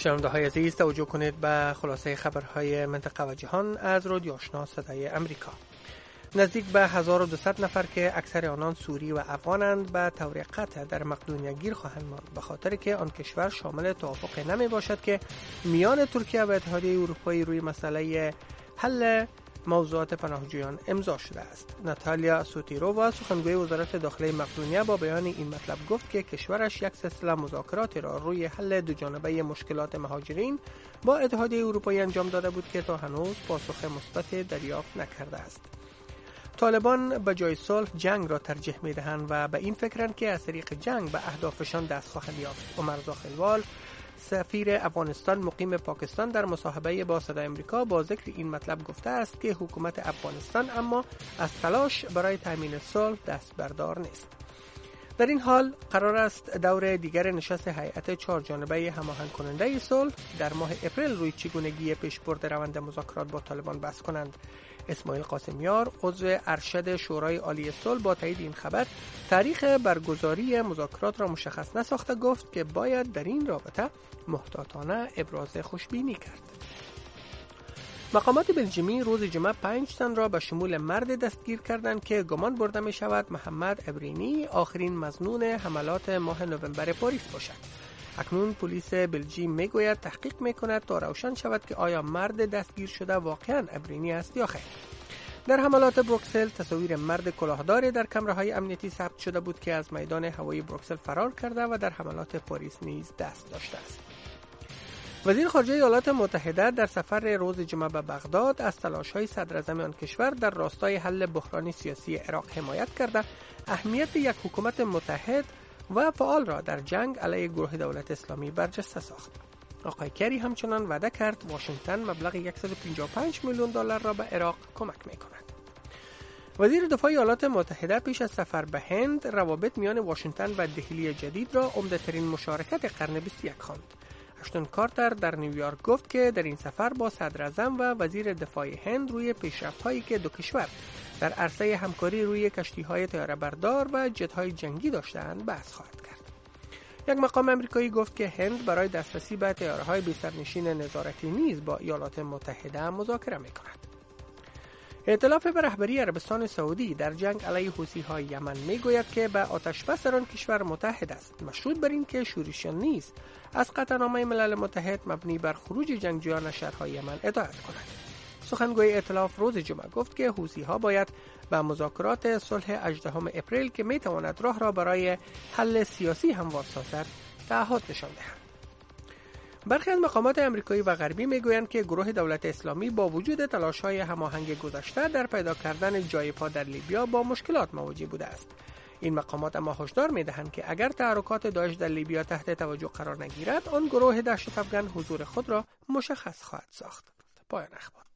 شنونده‌های عزیز توجه کنید به خلاصه خبرهای منطقه و جهان از رادیو آشنا صدای امریکا. نزدیک به 1200 نفر که اکثر آنان سوری و افغانند به طور قطع در مقدونیه گیر خواهند ماند به خاطر که آن کشور شامل توافق نمی باشد که میان ترکیه و اتحادیه اروپایی روی مسئله حل موضوعات پناهجویان امضا شده است. ناتالیا سوتیرووا سخنگوی وزارت داخلی مقدونیه با بیان این مطلب گفت که کشورش یک سلسله مذاکرات را روی حل دوجانبه مشکلات مهاجرین با اتحادیه اروپایی انجام داده بود که تا هنوز پاسخ مثبت دریافت نکرده است. طالبان به جای صلح جنگ را ترجیح می‌دهند و به این فکرند که از طریق جنگ به اهدافشان دست خواهند یافت. عمر خیلوال سفیر افغانستان مقیم پاکستان در مصاحبه با صدای امریکا با ذکر این مطلب گفته است که حکومت افغانستان اما از تلاش برای تامین صلح دست بردار نیست. در این حال قرار است دور دیگر نشست هیئت 4 جانبه هماهنگ کننده صلح در ماه اپریل روی چگونگی پیشبرد روند مذاکرات با طالبان بحث کنند. اسماعیل قاسمیار عضو ارشد شورای عالی صلح با تایید این خبر تاریخ برگزاری مذاکرات را مشخص نساخته گفت که باید در این رابطه محتاطانه ابراز خوشبینی کرد. مقامات بلژیمی روز جمعه 5 تن را به شمول مرد دستگیر کردند که گمان برده می شود محمد ابرینی آخرین مظنون حملات ماه نوامبر پاریس باشد. اکنون پلیس بلژیم می گوید تحقیق می کند تا روشن شود که آیا مرد دستگیر شده واقعا ابرینی است یا خیر. در حملات بروکسل تصاویر مرد کلاهدار در کامراهای امنیتی ثبت شده بود که از میدان هوایی بروکسل فرار کرده و در حملات پاریس نیز دست داشته است. وزیر خارجه ایالات متحده در سفر روز جمعه به بغداد از تلاش‌های صدراعظم آن کشور در راستای حل بحران سیاسی عراق حمایت کرده اهمیت یک حکومت متحد و فعال را در جنگ علیه گروه دولت اسلامی برجسته ساخت. آقای کری همچنان وعده کرد واشنگتن مبلغ $155 میلیون را به عراق کمک می‌کند. وزیر دفاع ایالات متحده پیش از سفر به هند روابط میان واشنگتن و دهلی جدید را عمده‌ترین مشارکت قرن 21 خواند. اشتون کارتر در نیویورک گفت که در این سفر با صدراعظم و وزیر دفاع هند روی پیشرفت‌هایی که دو کشور در عرصه همکاری روی کشتی‌های طیاره‌بردار و جت‌های جنگی داشته‌اند بحث خواهد کرد. یک مقام آمریکایی گفت که هند برای دسترسی به طیاره‌های بی‌سرنشین نظارتی نیز با ایالات متحده مذاکره می‌کند. ائتلاف به رهبری عربستان سعودی در جنگ علیه حوثی‌های یمن می‌گوید که به آتش‌بس در آن کشور متحد است، مشروط بر این که شورشیان نیز از قطعنامه ملل متحد مبنی بر خروج جنگجویان از شهرهای یمن اطاعت کنند. سخنگوی ائتلاف روز جمعه گفت که حوثی‌ها باید به مذاکرات صلح 18 اپریل که می‌تواند راه را برای حل سیاسی هموار سازد تعهد نشان دهند. برخی از مقامات آمریکایی و غربی میگویند که گروه دولت اسلامی با وجود تلاش‌های هماهنگ گذشته در پیدا کردن جای پا در لیبیا با مشکلات مواجه بوده است. این مقامات اما هشدار می‌دهند که اگر تحرکات داعش در لیبیا تحت توجه قرار نگیرد، آن گروه دهشت‌افکن حضور خود را مشخص خواهد ساخت. پایان اخبار.